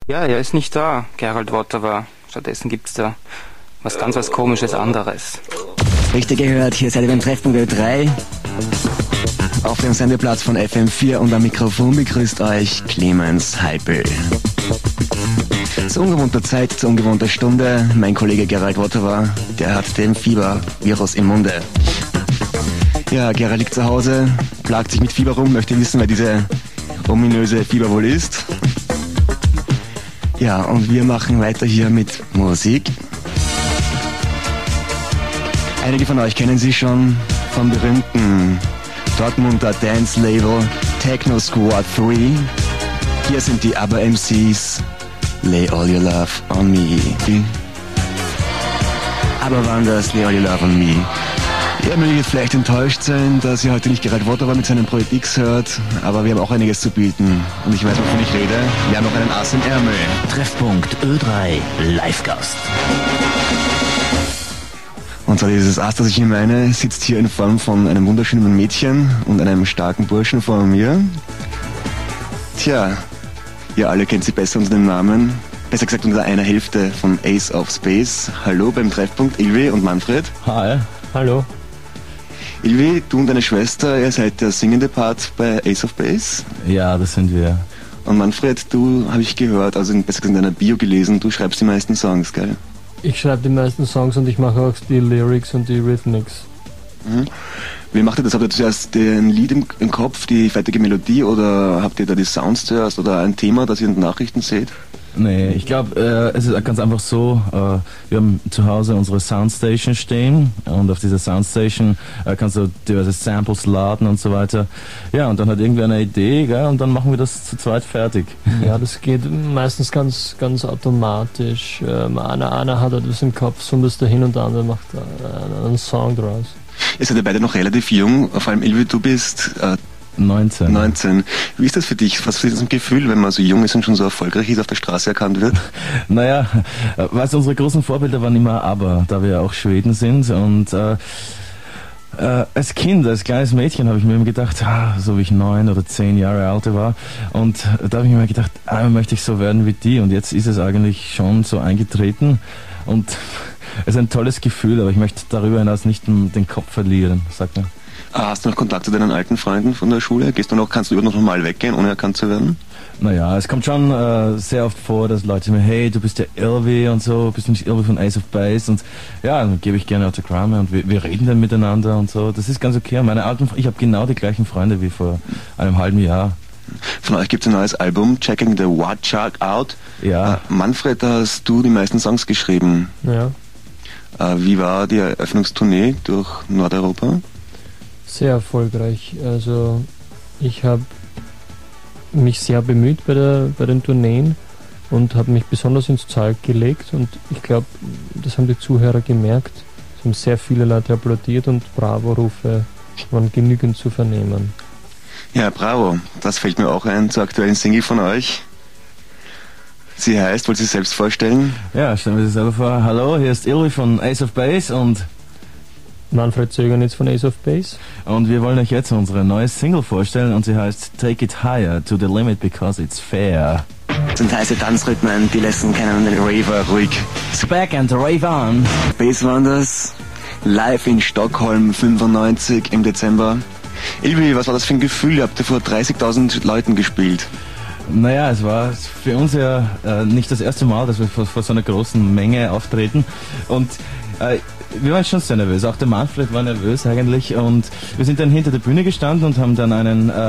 Ja, er ist nicht da, Gerald Wotterer. Stattdessen gibt's da was Komisches anderes. Richtig gehört, hier seid ihr beim Treffpunkt Ö3 auf dem Sendeplatz von FM4 und am Mikrofon begrüßt euch Clemens Heipel. Zu ungewohnter Zeit, zu ungewohnter Stunde, mein Kollege Gerald Wotterer, der hat den Fiebervirus im Munde. Ja, Gerald liegt zu Hause, plagt sich mit Fieber rum, möchte wissen, wer diese ominöse Fieber wohl ist. Ja, und wir machen weiter hier mit Musik. Einige von euch kennen sie schon vom berühmten Dortmunder Dance-Label Techno Squad 3. Hier sind die ABBA MCs, Lay All Your Love on Me. Aber waren das Lay All Your Love on Me? Ihr mögt jetzt vielleicht enttäuscht sein, dass ihr heute nicht Gerald Wotterer mit seinem Projekt X hört, aber wir haben auch einiges zu bieten. Und ich weiß, wovon ich rede. Wir haben noch einen Ass im Ärmel. Treffpunkt Ö3 Live-Gast. Und zwar dieses Ass, das ich hier meine, sitzt hier in Form von einem wunderschönen Mädchen und einem starken Burschen vor mir. Tja, ihr alle kennt sie besser unter dem Namen, besser gesagt unter einer Hälfte von Ace of Space. Hallo beim Treffpunkt, Ilvi und Manfred. Hi. Hallo. Ilvi, du und deine Schwester, ihr seid der singende Part bei Ace of Base. Ja, das sind wir. Und Manfred, du, habe ich gehört, also besser gesagt in deiner Bio gelesen, du schreibst die meisten Songs, gell? Ich schreibe die meisten Songs und ich mache auch die Lyrics und die Rhythmics. Mhm. Wie macht ihr das? Habt ihr zuerst ein Lied im Kopf, die fertige Melodie, oder habt ihr da die Sounds zuerst oder ein Thema, das ihr in den Nachrichten seht? Nee, ich glaube, es ist ganz einfach so, wir haben zu Hause unsere Soundstation stehen und auf dieser Soundstation kannst du diverse Samples laden und so weiter. Ja, und dann hat irgendwer eine Idee, gell, und dann machen wir das zu zweit fertig. Ja, das geht meistens ganz automatisch. Einer hat etwas im Kopf, so bis dahin und der andere macht einen Song draus. Ihr seid ja beide noch relativ jung, vor allem Ilvi, du bist 19. Wie ist das für dich? Was ist das ein Gefühl, wenn man so jung ist und schon so erfolgreich ist, auf der Straße erkannt wird? Naja, weißt du, unsere großen Vorbilder waren immer ABBA, da wir ja auch Schweden sind. Und als Kind, als kleines Mädchen habe ich mir immer gedacht, so wie ich 9 oder 10 Jahre alt war, und da habe ich mir gedacht, möchte ich so werden wie die. Und jetzt ist es eigentlich schon so eingetreten. Und es ist ein tolles Gefühl, aber ich möchte darüber hinaus nicht den Kopf verlieren, sagt man. Hast du noch Kontakt zu deinen alten Freunden von der Schule? Kannst du noch normal weggehen, ohne erkannt zu werden? Naja, es kommt schon sehr oft vor, dass Leute mir, hey, du bist der Ilvi und so, bist du nicht Ilvi von Ace of Base? Und ja, dann gebe ich gerne Autogramme und wir reden dann miteinander und so. Das ist ganz okay. Ich habe genau die gleichen Freunde wie vor einem halben Jahr. Von euch gibt es ein neues Album, Checking the What Shark Out. Ja. Manfred, da hast du die meisten Songs geschrieben. Ja. Wie war die Eröffnungstournee durch Nordeuropa? Sehr erfolgreich. Also ich habe mich sehr bemüht bei den Tourneen und habe mich besonders ins Zeug gelegt, und ich glaube, das haben die Zuhörer gemerkt. Es haben sehr viele Leute applaudiert und Bravo-Rufe waren genügend zu vernehmen. Ja, bravo. Das fällt mir auch ein zur aktuellen Single von euch. Sie heißt, wollt ihr sie selbst vorstellen? Ja, stellen wir sie selber vor. Hallo, hier ist Ilvi von Ace of Base und Manfred Zögernitz von Ace of Base. Und wir wollen euch jetzt unsere neue Single vorstellen, und sie heißt Take It Higher to the Limit Because It's Fair. Das sind heiße Tanzrhythmen, die lassen keinen Raver ruhig. So back and rave on. Base Wonders, live in Stockholm 95 im Dezember. Ilvi, was war das für ein Gefühl? Ihr habt vor 30.000 Leuten gespielt. Naja, es war für uns ja nicht das erste Mal, dass wir vor so einer großen Menge auftreten, und wir waren schon sehr nervös, auch der Manfred war nervös eigentlich, und wir sind dann hinter der Bühne gestanden und haben dann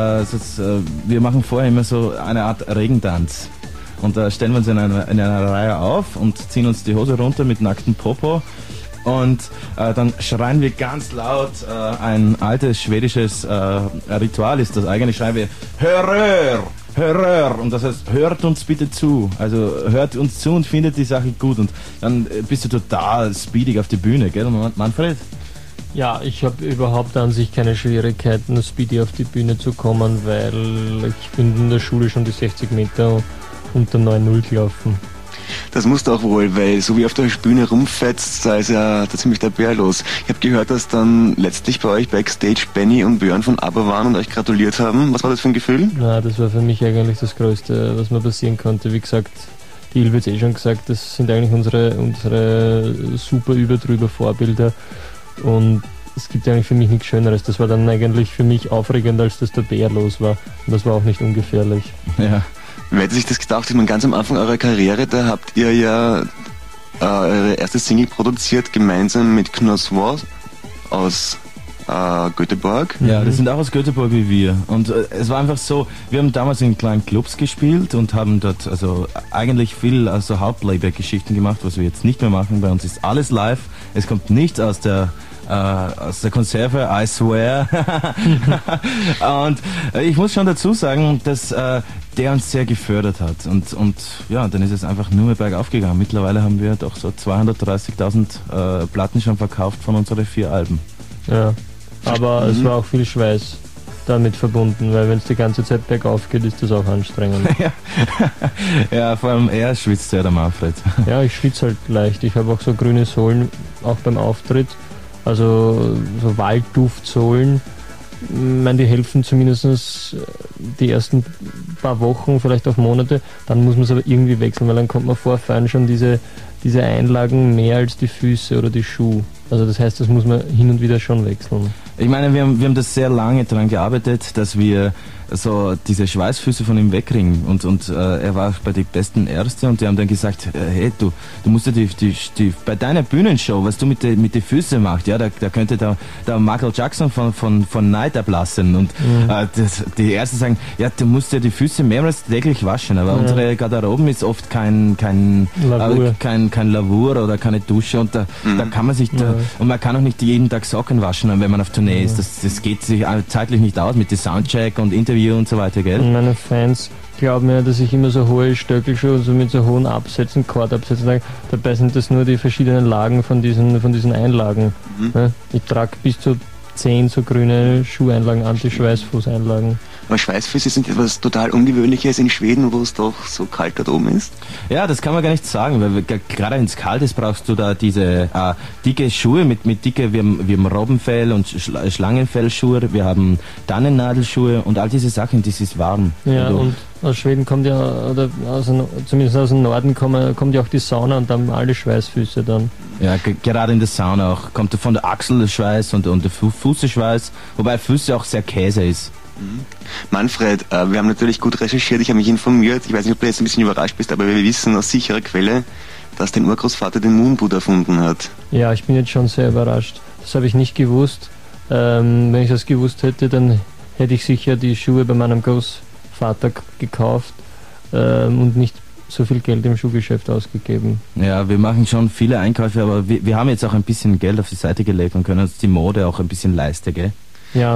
wir machen vorher immer so eine Art Regentanz, und da stellen wir uns in einer Reihe auf und ziehen uns die Hose runter mit nacktem Popo, und dann schreien wir ganz laut, ein altes schwedisches Ritual ist das, eigentlich schreien wir Hörrör! Hörrör! Und das heißt, hört uns bitte zu. Also hört uns zu und findet die Sache gut. Und dann bist du total speedig auf die Bühne, gell, Manfred? Ja, ich habe überhaupt an sich keine Schwierigkeiten, speedy auf die Bühne zu kommen, weil ich bin in der Schule schon die 60 Meter unter 9,0 gelaufen. Das musst du auch wohl, weil so wie auf der Bühne rumfetzt, da ist ja da ziemlich der Bär los. Ich habe gehört, dass dann letztlich bei euch Backstage Benny und Björn von ABBA waren und euch gratuliert haben. Was war das für ein Gefühl? Na, das war für mich eigentlich das Größte, was mir passieren konnte. Wie gesagt, die Ilve hat schon gesagt, das sind eigentlich unsere super überdrüber Vorbilder und es gibt eigentlich für mich nichts Schöneres. Das war dann eigentlich für mich aufregender, als dass der Bär los war und das war auch nicht ungefährlich. Ja. Wer hätte sich das gedacht? Ich meine, ganz am Anfang eurer Karriere, da habt ihr ja eure erste Single produziert, gemeinsam mit Knossois aus Göteborg. Ja, die sind auch aus Göteborg wie wir. Und es war einfach so, wir haben damals in kleinen Clubs gespielt und haben dort also eigentlich viel also Hauptplayback-Geschichten gemacht, was wir jetzt nicht mehr machen. Bei uns ist alles live. Es kommt nichts aus der Konserve, I swear. Und ich muss schon dazu sagen, dass der uns sehr gefördert hat. Und ja, dann ist es einfach nur mehr bergauf gegangen. Mittlerweile haben wir doch so 230.000 Platten schon verkauft von unseren 4 Alben. Ja, aber es war auch viel Schweiß damit verbunden, weil wenn es die ganze Zeit bergauf geht, ist das auch anstrengend. Ja, vor allem er schwitzt ja, der Manfred. Ja, ich schwitze halt leicht. Ich habe auch so grüne Sohlen, auch beim Auftritt. Also so Waldduftsohlen. Ich meine, die helfen zumindest die ersten paar Wochen, vielleicht auch Monate. Dann muss man es aber irgendwie wechseln, weil dann kommt man vor, fahren schon diese Einlagen mehr als die Füße oder die Schuhe. Also das heißt, das muss man hin und wieder schon wechseln. Ich meine, wir haben das sehr lange daran gearbeitet, dass wir so diese Schweißfüße von ihm wegkriegen. Und er war bei den besten Ärzten und die haben dann gesagt, hey, du musst ja die bei deiner Bühnenshow, was du mit den Füßen machst, ja, da könnte der Michael Jackson von Neid ablassen. Und die Ärzte sagen, ja, du musst ja die Füße mehrmals täglich waschen, aber unsere Garderoben ist oft kein Lavur oder keine Dusche und da kann man sich und man kann auch nicht jeden Tag Socken waschen, wenn man auf Tournee ist. Das geht sich zeitlich nicht aus mit dem Soundcheck und Interview und so weiter, gell? Und meine Fans glauben ja, dass ich immer so hohe Stöckelschuhe, so mit so hohen Absätzen, Chordabsätzen trage. Dabei sind das nur die verschiedenen Lagen von diesen Einlagen. Ja, ich trage bis zu 10 so grüne Schuheinlagen, Anti-Schweißfußeinlagen. Aber Schweißfüße sind etwas total Ungewöhnliches in Schweden, wo es doch so kalt dort oben ist. Ja, das kann man gar nicht sagen, weil gerade wenn es kalt ist, brauchst du da diese dicke Schuhe mit dicke, wir haben Robbenfell und Schlangenfellschuhe, wir haben Tannennadelschuhe und all diese Sachen, das ist warm. Ja, und aus Schweden kommt ja, oder zumindest aus dem Norden kommt ja auch die Sauna und dann alle Schweißfüße dann. Ja, gerade in der Sauna auch, kommt von der Achsel der Schweiß und der Fußeschweiß, wobei Füße auch sehr Käse ist. Manfred, wir haben natürlich gut recherchiert, ich habe mich informiert, ich weiß nicht, ob du jetzt ein bisschen überrascht bist, aber wir wissen aus sicherer Quelle, dass dein Urgroßvater den Moonboot erfunden hat. Ja, ich bin jetzt schon sehr überrascht. Das habe ich nicht gewusst. Wenn ich das gewusst hätte, dann hätte ich sicher die Schuhe bei meinem Großvater gekauft und nicht so viel Geld im Schuhgeschäft ausgegeben. Ja, wir machen schon viele Einkäufe, aber wir haben jetzt auch ein bisschen Geld auf die Seite gelegt und können uns die Mode auch ein bisschen leisten, gell? Ja,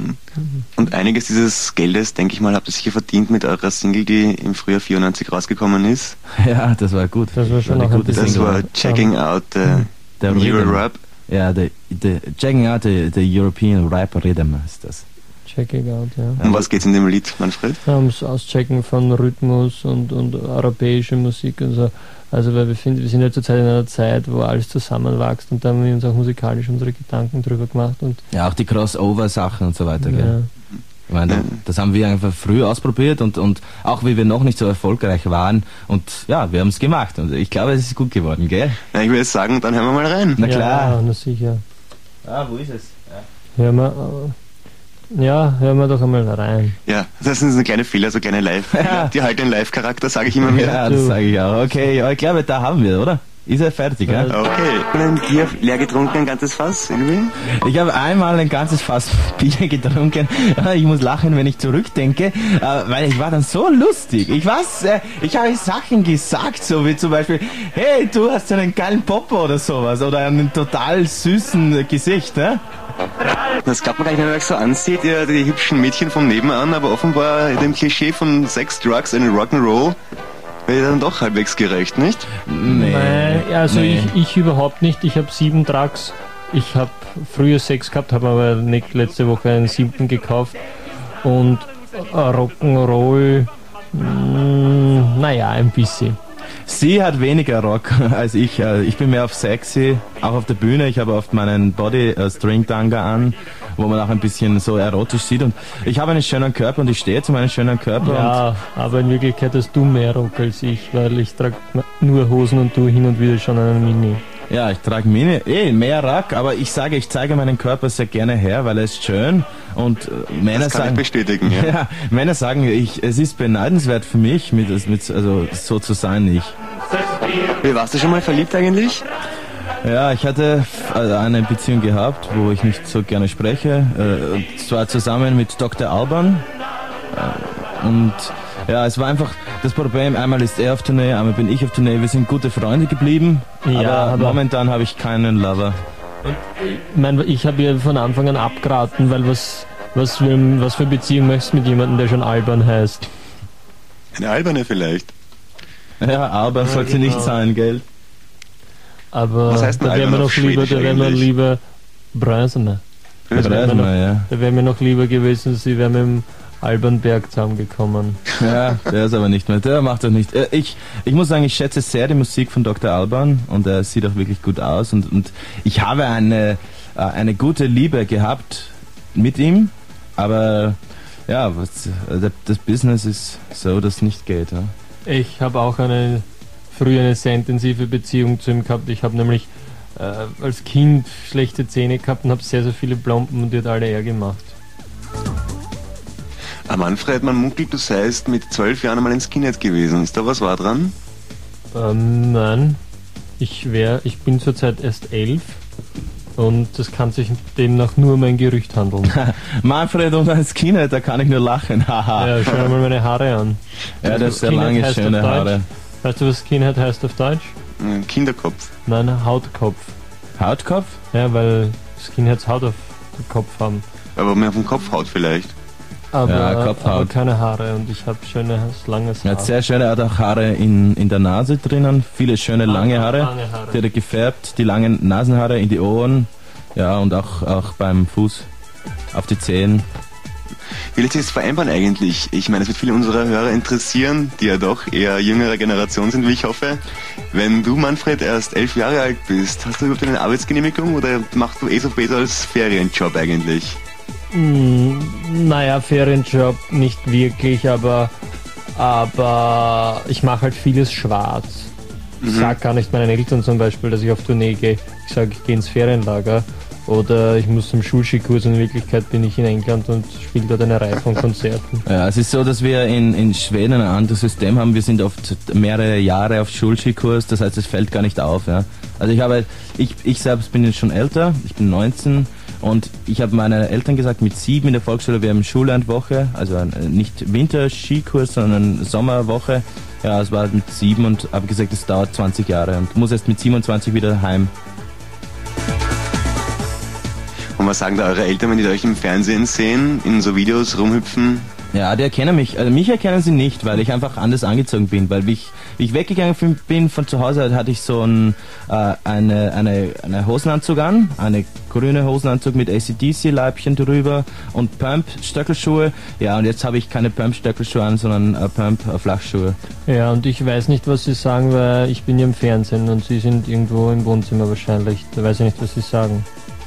und einiges dieses Geldes, denke ich mal, habt ihr sicher verdient mit eurer Single, die im Frühjahr 94 rausgekommen ist. Ja, das war gut. Das war schon eine gute Single. Das war Checking Out the Euro Rap. Ja, Checking Out the European Rap Rhythm ist das. Checking Out, ja. Um was geht's in dem Lied, Manfred? Ums Auschecken von Rhythmus und europäische Musik und so. Also weil wir sind ja zurzeit in einer Zeit, wo alles zusammenwächst und da haben wir uns auch musikalisch unsere Gedanken drüber gemacht. Und ja, auch die Crossover-Sachen und so weiter, gell? Ich meine, das haben wir einfach früh ausprobiert und auch wie wir noch nicht so erfolgreich waren und ja, wir haben es gemacht und ich glaube, es ist gut geworden, gell? Ja, ich würde sagen, dann hören wir mal rein. Na klar. Ja, na sicher. Wo ist es? Hören wir doch einmal rein. Ja, das ist eine kleine Fehler, so kleine Live. Ja. Die halt den Live-Charakter, sage ich immer wieder. Ja, das sage ich auch. Okay, ja, ich glaube, da haben wir, oder? Ist er fertig, ja? Okay. Ein Bier leer getrunken, ein ganzes Fass, irgendwie? Ich habe einmal ein ganzes Fass Bier getrunken. Ich muss lachen, wenn ich zurückdenke, weil ich war dann so lustig. Ich habe Sachen gesagt, so wie zum Beispiel, hey, du hast einen geilen Popo oder sowas oder einen total süßen Gesicht, ne? Das glaubt man gar nicht, wenn man euch so ansieht, ihr die hübschen Mädchen vom Nebenan, aber offenbar dem Klischee von Sex, Drugs und Rock'n'Roll wäre dann doch halbwegs gerecht, nicht? Nee. Also nee. Ich überhaupt nicht. Ich habe 7 Drugs. Ich habe früher 6 gehabt, habe aber nicht letzte Woche einen 7. gekauft. Und Rock'n'Roll, naja, ein bisschen. Sie hat weniger Rock als ich. Ich bin mehr auf sexy, auch auf der Bühne. Ich habe oft meinen Body-String-Tanga an, wo man auch ein bisschen so erotisch sieht. Und ich habe einen schönen Körper und ich stehe zu meinem schönen Körper. Ja, aber in Wirklichkeit hast du mehr Rock als ich, weil ich trage nur Hosen und du hin und wieder schon einen Mini. Ja, ich trage mehr Rock, aber ich zeige meinen Körper sehr gerne her, weil er ist schön und Männer das kann sagen, ich bestätigen, ja. Ja, Männer sagen, es ist beneidenswert für mich, also so zu sein, nicht. Wie warst du schon mal verliebt eigentlich? Ja, ich hatte eine Beziehung gehabt, wo ich nicht so gerne spreche, zwar zusammen mit Dr. Alban und ja, es war einfach das Problem, einmal ist er auf Tournee, einmal bin ich auf Tournee, wir sind gute Freunde geblieben, Ja, aber momentan habe ich keinen Lover. Ich habe ja von Anfang an abgeraten, weil was für Beziehung möchtest du mit jemandem, der schon Alban heißt? Eine alberne vielleicht. Ja, Alban sollte nicht sein, gell? Aber Was heißt denn da wären wir Alban auf noch lieber, Schwedisch da wären wir eigentlich? lieber Brösner. Ja. Da wäre mir noch lieber gewesen, sie wären mit dem Alban Berg zusammengekommen. Ja, der ist aber nicht mehr. Der macht doch nicht. Ich muss sagen, ich schätze sehr die Musik von Dr. Alban und er sieht auch wirklich gut aus und ich habe eine gute Liebe gehabt mit ihm, aber ja, das Business ist so, dass es nicht geht. Ja? Ich habe auch früher eine sehr intensive Beziehung zu ihm gehabt. Ich habe nämlich als Kind schlechte Zähne gehabt und habe sehr, sehr viele Plomben und die hat alle er gemacht. Manfred, man munkelt, du seist mit 12 Jahren einmal ein Skinhead gewesen. Ist da was wahr dran? Nein. Ich bin zurzeit erst 11 und das kann sich demnach nur um ein Gerücht handeln. Manfred und ein Skinhead, da kann ich nur lachen. Haha. Ja, schau mal meine Haare an. Ja, das ist sehr Skinhead lange, heißt schöne auf Deutsch. Haare. Weißt du, was Skinhead heißt auf Deutsch? Ein Kinderkopf. Nein, Hautkopf. Hautkopf? Ja, weil Skinheads Haut auf dem Kopf haben. Aber mehr auf den Kopf haut vielleicht. Aber keine Haare und ich habe schönes, langes Haar. Er hat sehr schöne, er hat auch Haare in der Nase drinnen, viele schöne lange Haare. Die hat er gefärbt, die langen Nasenhaare in die Ohren, ja, und auch beim Fuß, auf die Zehen. Wie lässt sich das vereinbaren eigentlich? Ich meine, es wird viele unserer Hörer interessieren, die ja doch eher jüngere Generation sind, wie ich hoffe. Wenn du, Manfred, erst 11 Jahre alt bist, hast du überhaupt eine Arbeitsgenehmigung oder machst du so besser als Ferienjob eigentlich? Naja, Ferienjob nicht wirklich, aber ich mache halt vieles schwarz. Ich sag gar nicht meinen Eltern zum Beispiel, dass ich auf Tournee gehe. Ich sage, ich gehe ins Ferienlager oder ich muss zum Schulskikurs und in Wirklichkeit bin ich in England und spiele dort eine Reihe von Konzerten. Ja, es ist so, dass wir in Schweden ein anderes System haben. Wir sind oft mehrere Jahre auf Schulskikurs, das heißt, es fällt gar nicht auf. Ja. Also ich selbst bin jetzt schon älter, ich bin 19. Und ich habe meinen Eltern gesagt, mit 7 in der Volksschule, wir haben Schullandwoche, also nicht Winterskikurs, sondern Sommerwoche. Ja, es war mit 7 und habe gesagt, es dauert 20 Jahre und muss erst mit 27 wieder heim. Und was sagen da eure Eltern, wenn die euch im Fernsehen sehen, in so Videos rumhüpfen? Ja, die erkennen mich. Also mich erkennen sie nicht, weil ich einfach anders angezogen bin. Weil wie ich weggegangen bin von zu Hause, hatte ich so eine Hosenanzug an, eine grüne Hosenanzug mit AC/DC-Leibchen drüber und Pump-Stöckelschuhe. Ja, und jetzt habe ich keine Pump-Stöckelschuhe an, sondern Pump-Flachschuhe. Ja, und ich weiß nicht, was sie sagen, weil ich bin ja im Fernsehen und sie sind irgendwo im Wohnzimmer wahrscheinlich. Da weiß ich nicht, was sie sagen.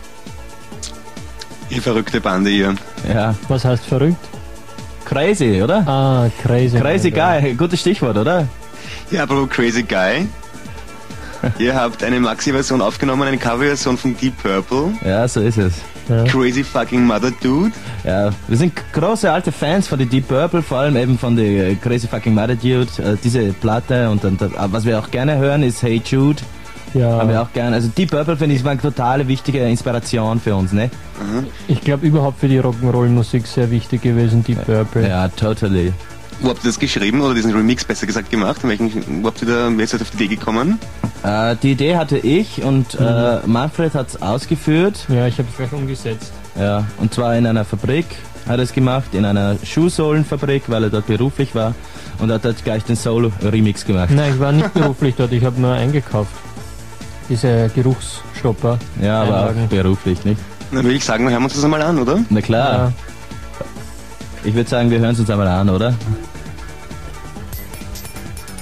Ihr verrückte Bande, ihr. Ja. Was heißt verrückt? Crazy, oder? Ah, crazy. Crazy Guy, gutes Stichwort, oder? Ja, aber Crazy Guy. Ihr habt eine Maxi-Version aufgenommen, eine Cover-Version von Deep Purple. Ja, so ist es. Ja. Crazy fucking Mother Dude. Ja, wir sind große alte Fans von den Deep Purple, vor allem eben von der Crazy fucking Mother Dude, diese Platte und dann, was wir auch gerne hören ist Hey Jude. Ja. Haben wir auch gerne. Also Deep Purple finde ich war eine totale wichtige Inspiration für uns, ne? Ich glaube überhaupt für die Rock'n'Roll-Musik sehr wichtig gewesen, Deep Purple. Ja, totally. Wo habt ihr das geschrieben oder diesen Remix besser gesagt gemacht? Wo habt ihr wer ist auf die Idee gekommen? Die Idee hatte ich und Manfred hat es ausgeführt. Ja, ich habe es gleich umgesetzt. Ja, und zwar in einer Fabrik hat er es gemacht, in einer Schuhsohlenfabrik, weil er dort beruflich war und hat dort gleich den Solo-Remix gemacht. Nein, ich war nicht beruflich dort, ich habe nur eingekauft. Diese Geruchsstopper. Ja, aber Einlagen. auch beruflich, nicht? Dann würde ich sagen, wir hören uns das einmal an, oder? Na klar. Ja. Ich würde sagen, wir hören es uns einmal an, oder?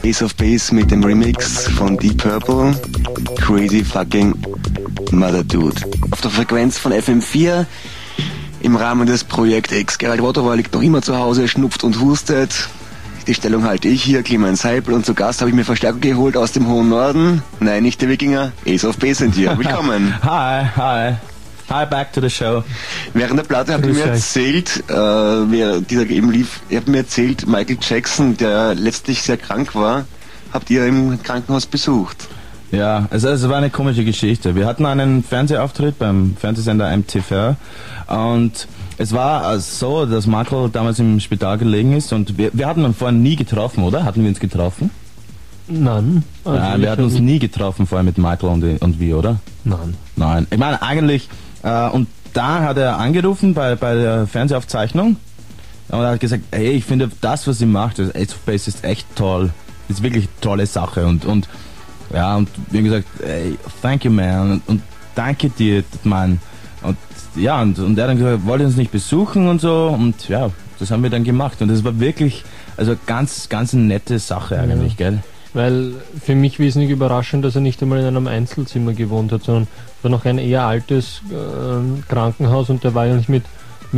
Ace of Base mit dem Remix von Deep Purple, Crazy Fucking Mother Dude. Auf der Frequenz von FM4 im Rahmen des Projekt X. Gerald Waterwall liegt noch immer zu Hause, schnupft und hustet. Die Stellung halte ich hier, Clemens Heipel, und zu Gast habe ich mir Verstärkung geholt aus dem hohen Norden. Nein, nicht der Wikinger, Ace of Base sind hier. Willkommen. Hi, back to the show. Während der Platte habt ihr mir erzählt, dieser eben lief, ihr habt mir erzählt, Michael Jackson, der letztlich sehr krank war, habt ihr im Krankenhaus besucht. Ja, also es war eine komische Geschichte. Wir hatten einen Fernsehauftritt beim Fernsehsender MTV und es war so, dass Michael damals im Spital gelegen ist und wir hatten uns vorher nie getroffen, oder? Hatten wir uns getroffen? Nein. Also nein, wir hatten uns nie getroffen vorher mit Michael und wir, oder? Nein. Ich meine eigentlich, und da hat er angerufen bei der Fernsehaufzeichnung und er hat gesagt, hey, ich finde das, was sie macht, Ace of Base ist echt toll. Ist wirklich eine tolle Sache und wir haben gesagt, hey, thank you man und danke dir, Mann. Und ja, und er hat dann gesagt, wollte uns nicht besuchen und so und ja, das haben wir dann gemacht und das war wirklich, also ganz eine nette Sache eigentlich, gell? Weil für mich wesentlich überraschend, dass er nicht einmal in einem Einzelzimmer gewohnt hat, sondern war noch ein eher altes Krankenhaus und der war ja nicht mit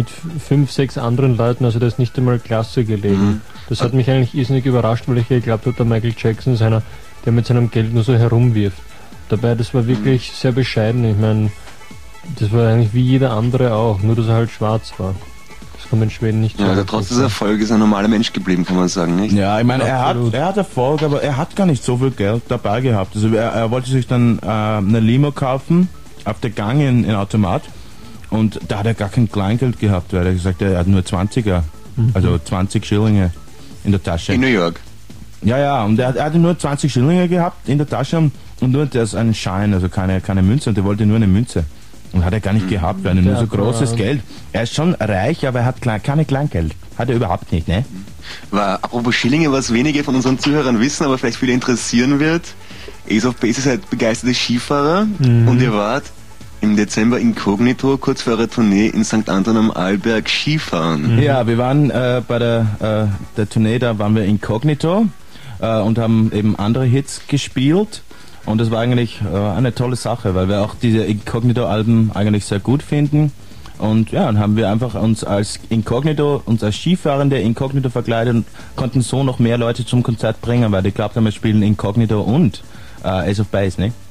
5, 6 anderen Leuten, also da ist nicht einmal Klasse gelegen. Das hat mich eigentlich irrsinnig überrascht, weil ich geglaubt habe, der Michael Jackson ist einer, der mit seinem Geld nur so herumwirft. Dabei, das war wirklich sehr bescheiden. Ich meine, das war eigentlich wie jeder andere auch, nur dass er halt schwarz war. Das kann man in Schweden nicht sagen. Ja, also trotz des Erfolgs ist er ein normaler Mensch geblieben, kann man sagen, nicht? Ja, ich meine, er hat Erfolg, aber er hat gar nicht so viel Geld dabei gehabt. Also er wollte sich dann eine Limo kaufen, auf der Gang in Automat. Und da hat er gar kein Kleingeld gehabt, weil er gesagt hat, er hat nur 20er, also 20 Schillinge in der Tasche. In New York? Ja, und er hatte nur 20 Schillinge gehabt in der Tasche und nur das einen Schein, also keine Münze, und er wollte nur eine Münze. Und hat er gar nicht gehabt, weil er nur so großes Geld. Er ist schon reich, aber er hat keine Kleingeld. Hat er überhaupt nicht, ne? Apropos Schillinge, was wenige von unseren Zuhörern wissen, aber vielleicht viele interessieren wird. Ace of Base ist halt begeisterte Skifahrer und ihr wart im Dezember inkognito kurz vor eurer Tournee in St. Anton am Arlberg Skifahren. Ja, wir waren bei der Tournee, da waren wir inkognito und haben eben andere Hits gespielt. Und das war eigentlich eine tolle Sache, weil wir auch diese Inkognito-Alben eigentlich sehr gut finden. Und ja, dann haben wir einfach uns als Skifahrende Inkognito verkleidet und konnten so noch mehr Leute zum Konzert bringen, weil die glaubt haben, wir spielen Inkognito und Ace of Base, ne?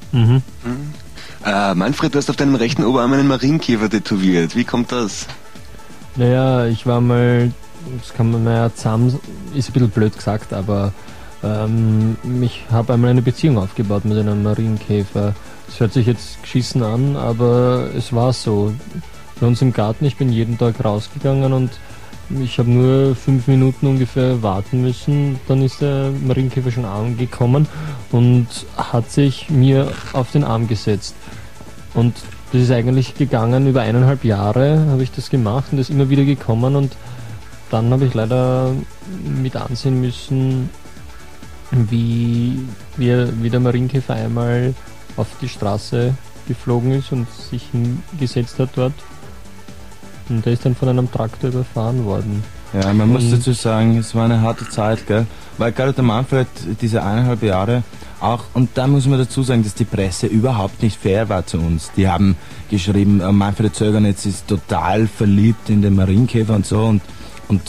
Manfred, du hast auf deinem rechten Oberarm einen Marienkäfer tätowiert. Wie kommt das? Naja, ich war mal, das kann man ja zusammen, ist ein bisschen blöd gesagt, aber ich habe einmal eine Beziehung aufgebaut mit einem Marienkäfer. Das hört sich jetzt geschissen an, aber es war so. Bei uns im Garten, ich bin jeden Tag rausgegangen und ich habe nur 5 Minuten ungefähr warten müssen. Dann ist der Marienkäfer schon angekommen und hat sich mir auf den Arm gesetzt. Und das ist eigentlich gegangen, über 1,5 Jahre habe ich das gemacht und ist immer wieder gekommen und dann habe ich leider mit ansehen müssen, wie der Marienkäfer einmal auf die Straße geflogen ist und sich hingesetzt hat dort. Und der ist dann von einem Traktor überfahren worden. Ja, man muss dazu sagen, es war eine harte Zeit, gell? Weil gerade der Manfred diese 1,5 Jahre auch, und da muss man dazu sagen, dass die Presse überhaupt nicht fair war zu uns. Die haben geschrieben, Manfred Zögernetz ist total verliebt in den Marienkäfer und so und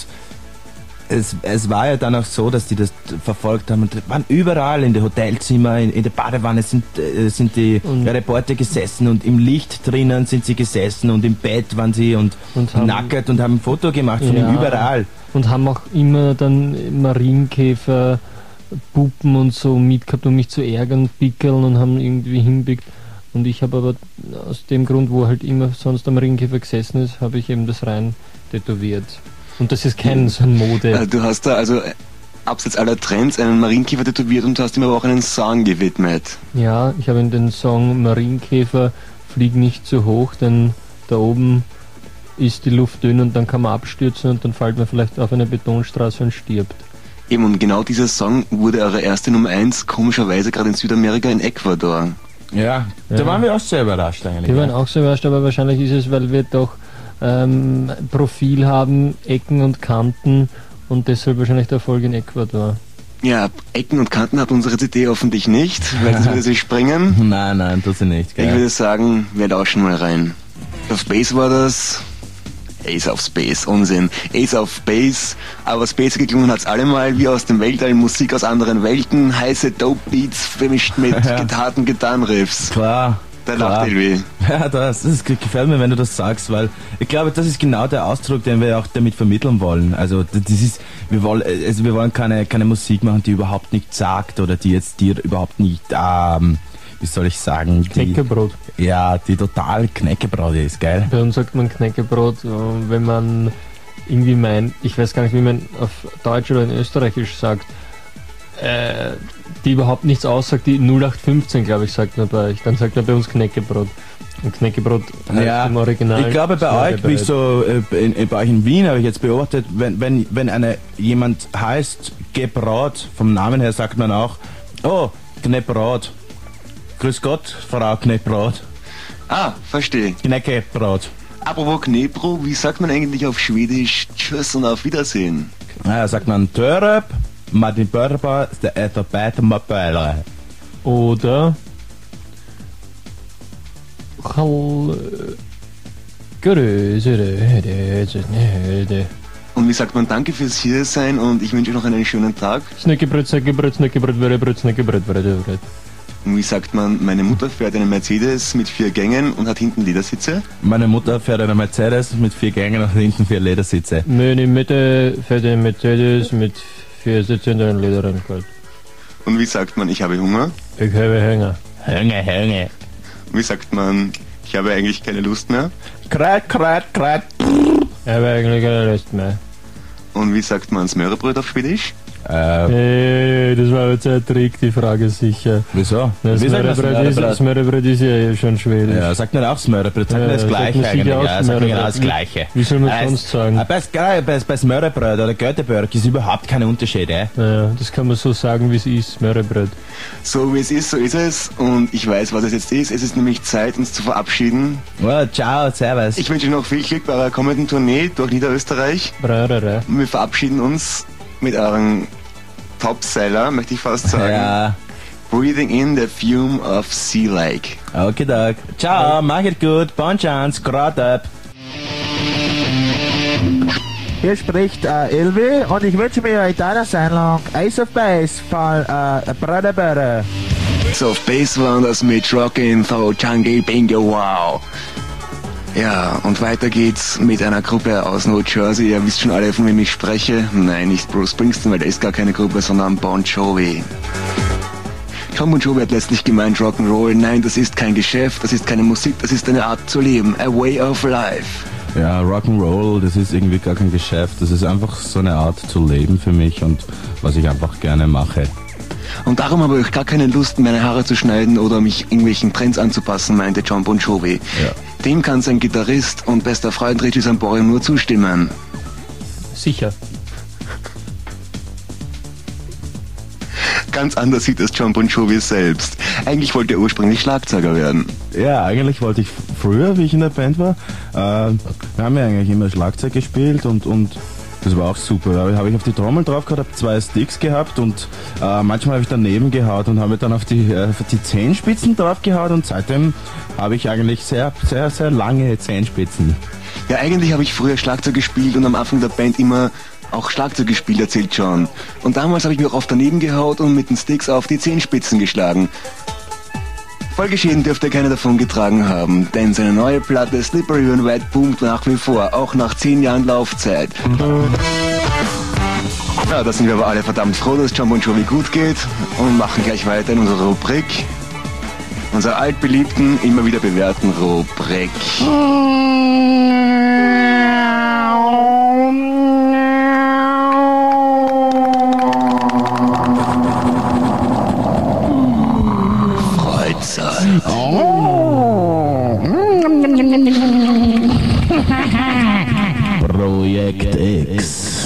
es war ja dann auch so, dass die das verfolgt haben und waren überall in den Hotelzimmer, in der Badewanne sind die Reporter gesessen und im Licht drinnen sind sie gesessen und im Bett waren sie und nackt und haben ein Foto gemacht von ihm überall. Und haben auch immer dann Marienkäfer, Puppen und so mitgehabt, um mich zu ärgern, pickeln und haben irgendwie hinbickt. Und ich habe aber aus dem Grund, wo halt immer sonst am Marienkäfer gesessen ist, habe ich eben das rein tätowiert. Und das ist kein so ein Mode. Du hast da also abseits aller Trends einen Marienkäfer tätowiert und du hast ihm aber auch einen Song gewidmet. Ja, ich habe in den Song Marienkäfer, flieg nicht zu hoch, denn da oben ist die Luft dünn und dann kann man abstürzen und dann fällt man vielleicht auf eine Betonstraße und stirbt. Eben, und genau dieser Song wurde eure erste Nummer 1, komischerweise gerade in Südamerika, in Ecuador. Ja, da waren wir auch sehr überrascht eigentlich. Wir waren auch sehr überrascht, aber wahrscheinlich ist es, weil wir doch Profil haben, Ecken und Kanten und deshalb wahrscheinlich der Erfolg in Ecuador. Ja, Ecken und Kanten hat unsere CD hoffentlich nicht, weil das würde sie sprengen. Nein, tut sie nicht. Gell? Ich würde sagen, wir lauschen mal rein. Auf Space war das. Ace of Space, Unsinn. Ace of Space, aber Space geklungen hat's allemal, wie aus dem Weltall, Musik aus anderen Welten, heiße Dope Beats vermischt mit harten Gitarrenriffs. Klar. Da lacht Elvi. Ja, das gefällt mir, wenn du das sagst, weil ich glaube, das ist genau der Ausdruck, den wir auch damit vermitteln wollen. Also das ist, wir wollen keine Musik machen, die überhaupt nichts sagt oder die jetzt dir überhaupt nicht, wie soll ich sagen, Knäckebrot. Ja, die total Knäckebrot ist, geil. Bei uns sagt man Knäckebrot, wenn man irgendwie meint, ich weiß gar nicht, wie man auf Deutsch oder in Österreichisch sagt, die überhaupt nichts aussagt, die 0815, glaube ich, sagt man bei euch. Dann sagt man bei uns Knäckebrot. Und Knäckebrot heißt im Original. Ich glaube, bei euch, wie ich so, bei euch in Wien habe ich jetzt beobachtet, wenn jemand heißt Gebrot, vom Namen her sagt man auch, oh, Knäckebrot. Grüß Gott, Frau Knäckebrot. Ah, verstehe. Knäckebrot. Apropos Knebro, wie sagt man eigentlich auf Schwedisch Tschüss und auf Wiedersehen? Naja, sagt man Töröp, Martin Börber, der Ätherbeiter Mapöle. Oder Und wie sagt man Danke fürs Hiersein und ich wünsche euch noch einen schönen Tag? Snäckebrot, Snäckebrot, Snäckebrot, Snäckebrot, Snäckebrot, Snäckebrot. Und wie sagt man, meine Mutter fährt einen Mercedes mit 4 Gängen und hat hinten Ledersitze? Meine Mutter fährt einen Mercedes mit 4 Gängen und hinten 4 Ledersitze. Meine Mutter fährt einen Mercedes mit 4 Sitzen und einem Lederrennrad. Und wie sagt man, ich habe Hunger? Ich habe Hunger. Hunger. Und wie sagt man, ich habe eigentlich keine Lust mehr? Kreit. Ich habe eigentlich keine Lust mehr. Und wie sagt man Smørrebrød auf Schwedisch? Hey, das war jetzt ein Trick, die Frage sicher. Wieso? Smørrebrød ist ja schon schwedisch. Ja, sagt man auch Smørrebrød, sagt man das Gleiche eigentlich. Ja, sagt man genau das Gleiche. Wie soll man sonst sagen? Bei Smørrebrød oder Göteborg ist überhaupt kein Unterschied, Ja, das kann man so sagen, wie es ist, Smørrebrød. So wie es ist, so ist es. Und ich weiß, was es jetzt ist. Es ist nämlich Zeit, uns zu verabschieden. Well, ciao, servus. Ich wünsche noch viel Glück bei eurer kommenden Tournee durch Niederösterreich. Und wir verabschieden uns mit euren Topseller, möchte ich fast sagen. Ja. Breathing in the fume of Sea Lake. Okay, Doc. Ciao, mach es gut, bon Chance, grad ab. Hier spricht Elvi und ich wünsche mir in deiner Sendung Ace of Base von Brother. So auf Bass waren das mit Rockin' Through Jungle Bingo Wow. Ja, und weiter geht's mit einer Gruppe aus New Jersey. Ihr wisst schon alle, von wem ich spreche. Nein, nicht Bruce Springsteen, weil der ist gar keine Gruppe, sondern Bon Jovi. John Bon Jovi hat letztlich gemeint, Rock'n'Roll, nein, das ist kein Geschäft, das ist keine Musik, das ist eine Art zu leben, a way of life. Ja, Rock'n'Roll, das ist irgendwie gar kein Geschäft, das ist einfach so eine Art zu leben für mich und was ich einfach gerne mache. Und darum habe ich gar keine Lust, meine Haare zu schneiden oder mich irgendwelchen Trends anzupassen, meinte John Bon Jovi. Ja. Dem kann sein Gitarrist und bester Freund Richie Sambora nur zustimmen. Sicher. Ganz anders sieht es John Bon Jovi selbst. Eigentlich wollte er ursprünglich Schlagzeuger werden. Ja, eigentlich wollte ich früher, wie ich in der Band war, wir haben ja eigentlich immer Schlagzeug gespielt und das war auch super. Da habe ich auf die Trommel drauf gehabt, habe 2 Sticks gehabt und manchmal habe ich daneben gehaut und habe dann auf die Zehenspitzen drauf gehaut und seitdem habe ich eigentlich sehr, sehr, sehr lange Zehenspitzen. Ja, eigentlich habe ich früher Schlagzeug gespielt und am Anfang der Band immer auch Schlagzeug gespielt, erzählt John. Und damals habe ich mir auch oft daneben gehaut und mit den Sticks auf die Zehenspitzen geschlagen. Folgeschäden dürfte keiner davon getragen haben, denn seine neue Platte Slippery When Wet boomt nach wie vor, auch nach 10 Jahren Laufzeit. Ja, da sind wir aber alle verdammt froh, dass John Bon Jovi gut geht und machen gleich weiter in unserer Rubrik. Unserer altbeliebten, immer wieder bewährten Rubrik. Freizeit. Projekt X.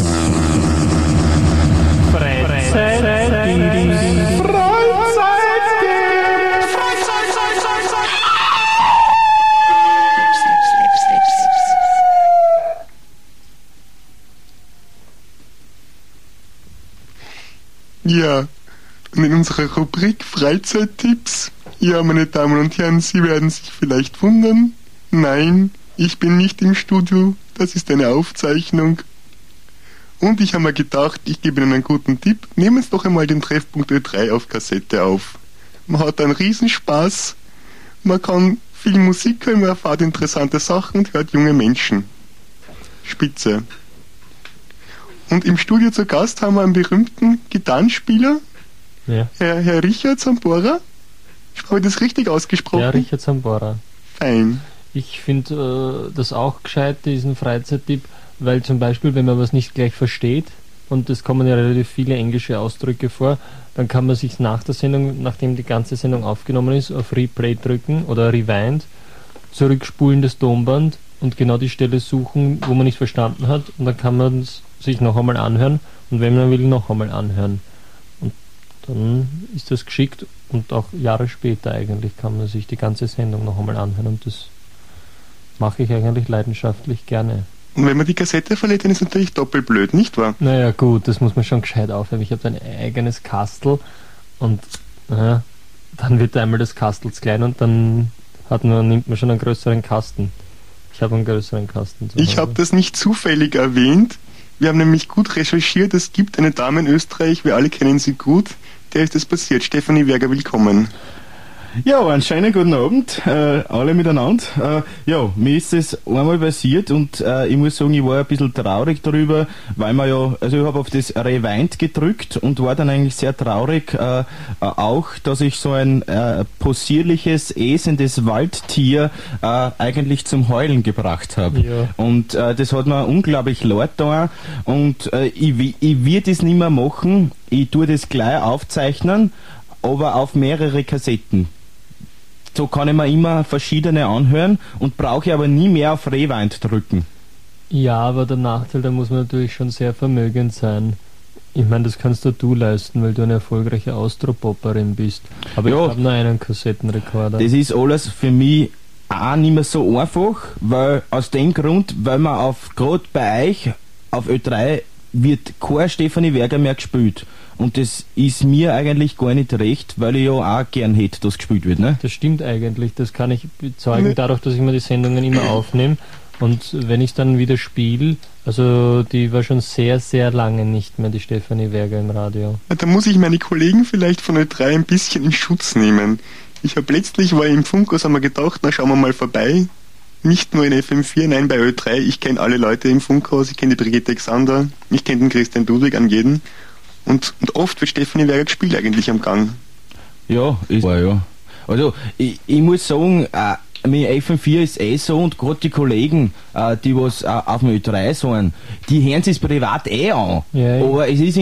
Ja, und in unserer Rubrik Freizeittipps, ja, meine Damen und Herren, Sie werden sich vielleicht wundern. Nein, ich bin nicht im Studio, das ist eine Aufzeichnung. Und ich habe mir gedacht, ich gebe Ihnen einen guten Tipp. Nehmen Sie doch einmal den Treffpunkt Ö3 auf Kassette auf. Man hat einen Riesenspaß, man kann viel Musik hören, man erfährt interessante Sachen und hört junge Menschen. Spitze. Und im Studio zu Gast haben wir einen berühmten Gitarrenspieler, Ja. Herr Richard Sambora. Habe ich das richtig ausgesprochen? Ja, Richard Sambora. Fein. Ich finde das auch gescheit, diesen Freizeittipp, weil zum Beispiel, wenn man was nicht gleich versteht, und es kommen ja relativ viele englische Ausdrücke vor, dann kann man sich nach der Sendung, nachdem die ganze Sendung aufgenommen ist, auf Replay drücken oder Rewind, zurückspulen das Tonband und genau die Stelle suchen, wo man nicht verstanden hat, und dann kann man es sich noch einmal anhören und wenn man will, noch einmal anhören. Und dann ist das geschickt und auch Jahre später eigentlich kann man sich die ganze Sendung noch einmal anhören und das mache ich eigentlich leidenschaftlich gerne. Und wenn man die Kassette verliert, dann ist es natürlich doppelt blöd, nicht wahr? Naja gut, das muss man schon gescheit aufhören. Ich habe ein eigenes Kastel und dann wird einmal das Kastel zu klein und dann nimmt man schon einen größeren Kasten. Ich habe einen größeren Kasten. Ich habe das nicht zufällig erwähnt. Wir haben nämlich gut recherchiert. Es gibt eine Dame in Österreich, wir alle kennen sie gut. Der ist das passiert. Stefanie Werger, willkommen. Ja, einen schönen guten Abend, alle miteinander. Ja, mir ist das einmal passiert und ich muss sagen, ich war ein bisschen traurig darüber, weil man ja, also ich habe auf das Rewind gedrückt und war dann eigentlich sehr traurig, auch, dass ich so ein possierliches, äsendes Waldtier eigentlich zum Heulen gebracht habe. Ja. Und das hat mir unglaublich leid getan und ich will das nicht mehr machen, ich tue das gleich aufzeichnen, aber auf mehrere Kassetten. So kann ich mir immer verschiedene anhören und brauche aber nie mehr auf Rewind drücken. Ja, aber der Nachteil, da muss man natürlich schon sehr vermögend sein. Ich meine, das kannst du leisten, weil du eine erfolgreiche Austropopperin bist. Aber ja, ich habe nur einen Kassettenrekorder. Das ist alles für mich auch nicht mehr so einfach, weil aus dem Grund, weil man gerade bei euch auf Ö3 wird kein Stefanie Werger mehr gespielt. Und das ist mir eigentlich gar nicht recht, weil ich ja auch gern hätte, dass gespielt wird, ne? Das stimmt eigentlich, das kann ich bezeugen, dadurch, dass ich mir die Sendungen immer aufnehme. Und wenn ich dann wieder spiele, also die war schon sehr, sehr lange nicht mehr, die Stefanie Werger im Radio. Da muss ich meine Kollegen vielleicht von Ö3 ein bisschen in Schutz nehmen. Ich habe letztlich, war im Funkhaus, haben wir gedacht, na schauen wir mal vorbei. Nicht nur in FM4, nein, bei Ö3. Ich kenne alle Leute im Funkhaus, ich kenne die Brigitte Xander, ich kenne den Christian Ludwig, an jeden. Und oft wird Stefanie Werger gespielt eigentlich am Gang. Ja, ist wahr, ja. Also, ich muss sagen, mit FM4 ist so und gerade die Kollegen, die was auf dem Ö3 sind, die hören sich privat an. Ja, ja. Aber es ist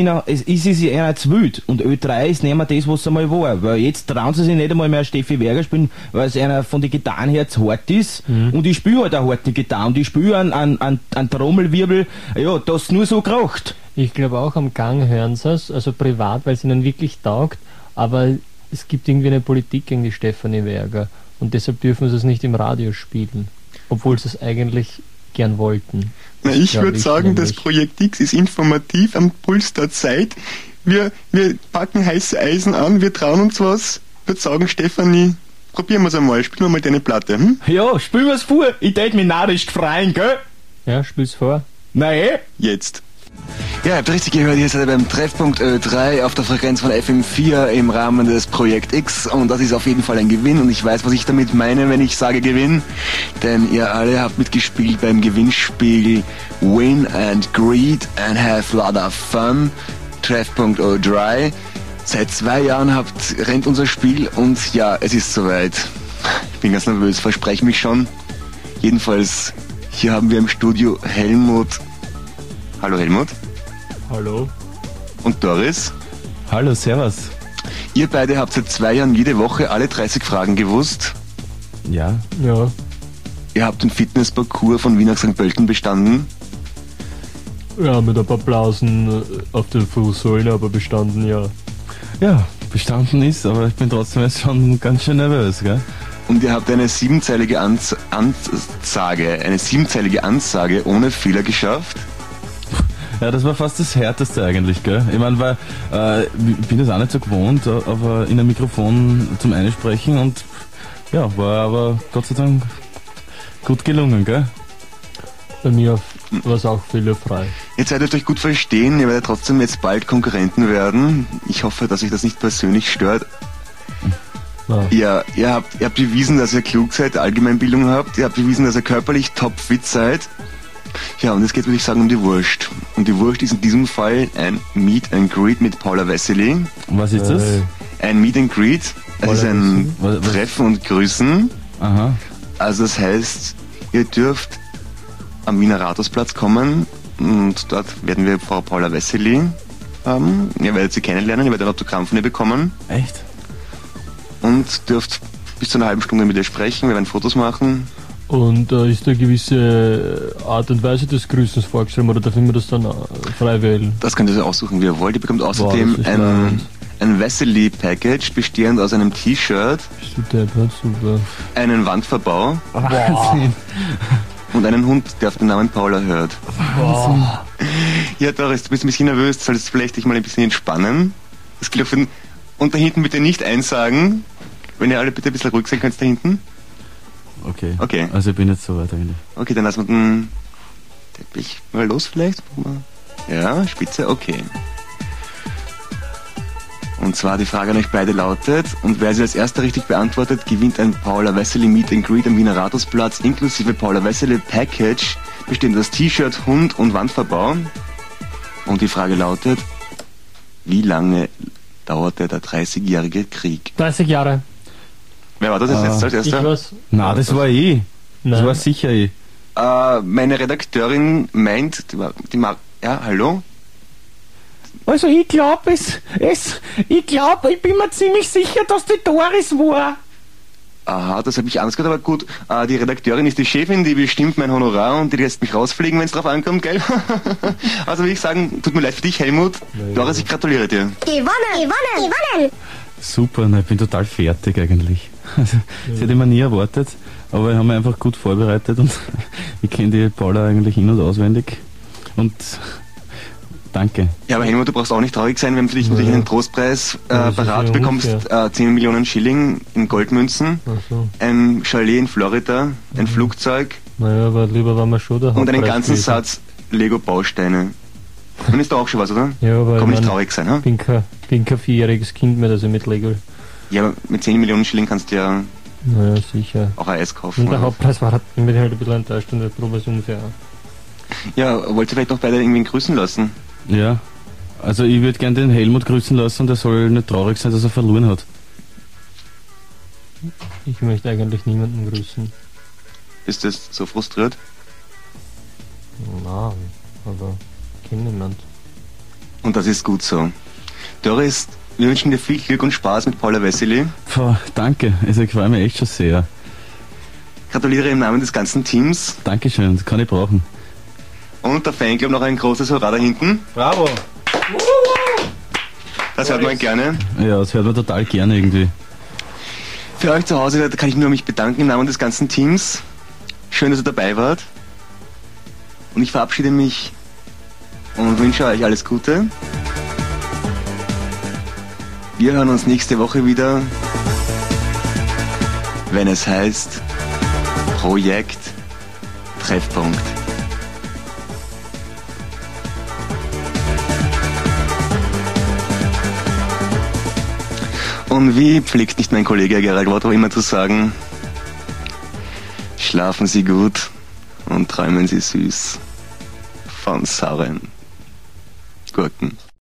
ihnen zu wild. Und Ö3 ist nicht mehr das, was es einmal war. Weil jetzt trauen sie sich nicht einmal mehr Steffi Werger spielen, weil es einer von den Gitarren her zu hart ist. Und ich spiele halt eine harte Gitarre. Und ich spiele einen Trommelwirbel, ja, das nur so kracht. Ich glaube auch am Gang hören sie es, also privat, weil es ihnen wirklich taugt, aber es gibt irgendwie eine Politik gegen die Stefanie Werger und deshalb dürfen sie es nicht im Radio spielen, obwohl sie es eigentlich gern wollten. Na, ich würde sagen, das Projekt X ist informativ am Puls der Zeit. Wir packen heiße Eisen an, wir trauen uns was, würde sagen, Stefanie, probieren wir es einmal, spielen wir mal deine Platte, hm? Ja, spielen wir es vor, ich tät mich narrisch freuen, gell? Ja, spiel's vor. Nein. Jetzt. Ja, ihr habt richtig gehört, hier seid ihr beim Treffpunkt Ö3 auf der Frequenz von FM4 im Rahmen des Projekt X und das ist auf jeden Fall ein Gewinn und ich weiß, was ich damit meine, wenn ich sage Gewinn, denn ihr alle habt mitgespielt beim Gewinnspiel Win and Greed and Have Lot of Fun, Treffpunkt Ö3. Seit 2 Jahren rennt unser Spiel und ja, es ist soweit. Ich bin ganz nervös, verspreche mich schon. Jedenfalls, hier haben wir im Studio Helmut. Hallo Helmut. Hallo. Und Doris. Hallo, servus. Ihr beide habt seit 2 Jahren jede Woche alle 30 Fragen gewusst. Ja. Ja. Ihr habt den Fitnessparcours von Wien nach St. Pölten bestanden. Ja, mit ein paar Blasen auf den Fußsohlen, aber bestanden, ja. Ja, bestanden ist, aber ich bin trotzdem jetzt schon ganz schön nervös, gell? Und ihr habt eine 7-zeilige Ansage ohne Fehler geschafft. Ja, das war fast das Härteste eigentlich, gell? Ich meine, weil ich bin das auch nicht so gewohnt, aber in einem Mikrofon zum Einsprechen und ja, war aber Gott sei Dank gut gelungen, gell? Bei mir war es auch fehlerfrei. Ihr werdet euch gut verstehen, ihr werdet trotzdem jetzt bald Konkurrenten werden. Ich hoffe, dass euch das nicht persönlich stört. Ja. Ihr habt bewiesen, dass ihr klug seid, Allgemeinbildung habt. Ihr habt bewiesen, dass ihr körperlich topfit seid. Ja, und es geht, würde ich sagen, um die Wurst. Und die Wurst ist in diesem Fall ein Meet and Greet mit Paula Wessely. Was ist das? Ein Meet and Greet. Es ist ein Treffen und Grüßen. Aha. Also das heißt, ihr dürft am Wiener Rathausplatz kommen und dort werden wir Frau Paula Wessely haben. Ihr werdet sie kennenlernen, ihr werdet ein Autogramm von ihr bekommen. Echt? Und dürft bis zu einer halben Stunde mit ihr sprechen, wir werden Fotos machen. Und ist da eine gewisse Art und Weise des Grüßens vorgeschrieben oder darf man das dann frei wählen? Das könnt ihr euch aussuchen, wie ihr wollt. Ihr bekommt außerdem Boah, ein Wessely-Package bestehend aus einem T-Shirt, Bist du deppert? Super. einen Wandverbau Wahnsinn. und einen Hund, der auf den Namen Paula hört. Wahnsinn. Ja, Doris, du bist ein bisschen nervös, du solltest vielleicht dich mal ein bisschen entspannen. Das gilt auch für den... Und da hinten bitte nicht einsagen. Wenn ihr alle bitte ein bisschen ruhig sein könnt, da hinten. Okay. Okay. Also ich bin jetzt so weit eigentlich. Okay, dann lassen wir den Teppich mal los vielleicht. Ja, Spitze, okay. Und zwar die Frage an euch beide lautet, und wer sie als erster richtig beantwortet, gewinnt ein Paula Wessely Meet and Greet am Wiener Rathausplatz inklusive Paula Wessely Package, bestehend aus T-Shirt, Hund und Wandverbau. Und die Frage lautet, wie lange dauerte der 30-jährige Krieg? 30 Jahre. Wer war das jetzt als Ich erster? was? Na, das war ich. Das Nein. war sicher ich. Meine Redakteurin meint, ja, hallo? Also ich glaube ich bin mir ziemlich sicher, dass die Doris war. Aha, das habe ich anders gehört, aber gut, die Redakteurin ist die Chefin, die bestimmt mein Honorar und die lässt mich rausfliegen, wenn es drauf ankommt, gell? Also würde ich sagen, tut mir leid für dich, Helmut. Doris, ich gratuliere dir. Gewonnen! Super, na, ich bin total fertig eigentlich. Also, das hätte ich mir nie erwartet, aber ich habe mich einfach gut vorbereitet und ich kenne die Paula eigentlich in- und auswendig. Und danke. Ja, aber Helmut, du brauchst auch nicht traurig sein, wir haben für dich natürlich einen Trostpreis das ist parat. ja Du bekommst 10 Millionen Schilling in Goldmünzen, Ach so. ein Chalet in Florida, ein Flugzeug Naja, aber lieber waren wir schon da. und einen ganzen Satz Lego-Bausteine. Dann ist da auch schon was, oder? Ja, aber Komm ich nicht mein, traurig sein, ha? bin kein 4-jähriges Kind mehr, das ich mit Lego. Ja, aber mit 10 Millionen Schilling kannst du ja Naja, sicher. auch ein Eis kaufen. Und der oder? Hauptpreis war, hat mich halt ein bisschen enttäuscht und der Probe ist unfair. Ja, wollt ihr vielleicht noch beide irgendwen grüßen lassen? Ja, also ich würde gern den Helmut grüßen lassen und er soll nicht traurig sein, dass er verloren hat. Ich möchte eigentlich niemanden grüßen. Bist du jetzt so frustriert? Nein, aber ich kenne niemand. Und das ist gut so. Doris, wir wünschen dir viel Glück und Spaß mit Paula Wessely. Pah, danke, also ich freue mich echt schon sehr. Gratuliere im Namen des ganzen Teams. Dankeschön, das kann ich brauchen. Und der Fanclub noch ein großes Hurra da hinten. Bravo! Das hört man gerne. Ja, das hört man total gerne irgendwie. Für euch zu Hause kann ich nur mich bedanken im Namen des ganzen Teams. Schön, dass ihr dabei wart. Und ich verabschiede mich und wünsche euch alles Gute. Wir hören uns nächste Woche wieder, wenn es heißt Projekt Treffpunkt. Und wie pflegt nicht mein Kollege Gerald Wotto immer zu sagen, schlafen Sie gut und träumen Sie süß von sauren Gurken.